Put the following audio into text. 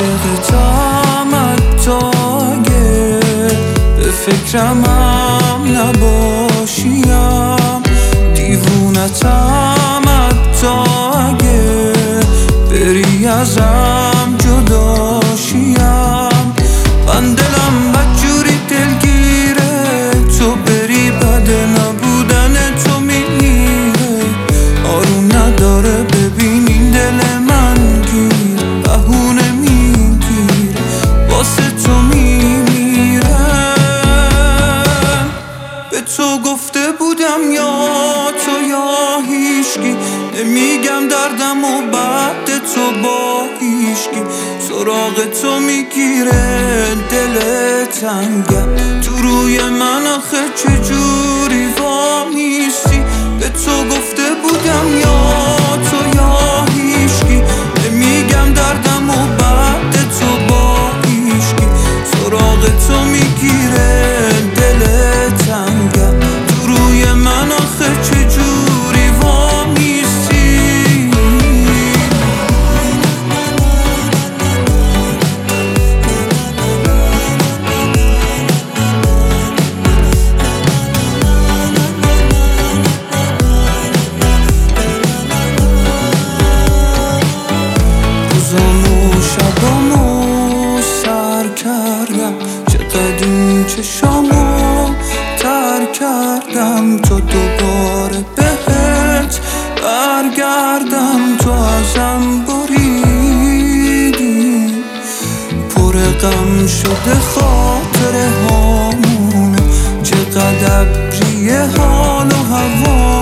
عاشقتم حتی اگه به فکرم هم نباشیم، دیوونتم حتی اگه بری ازم جداشیم. من دلم بدجوری دلگیره، تو بری بد نبودن تو میمیره. آروم نداره ببین این دل من گیر، بهونه میگیره واسه تو میمیرم. به تو گفته بودم یا تو یا هیچکی، نمیگم دردم و بعد تو با هیچکی. سراغ تو میگیره دل تنگم، تو روی من آخه چجوری وامیستی. به تو گفته بودم یا تو یا هیچکی، نمیگم دردم و بعد تو با هیچکی. سراغ تو میگیره دل تنگم، تو روی من آخه چجوری وامیستی. روزامو شبامو سر کردم، چقدر این چشامو تر کردم تا دوباره بهت برگردم. تو ازم بریدی، پر غم شده خاطره هامونه، چقدر ابریه حال و هوا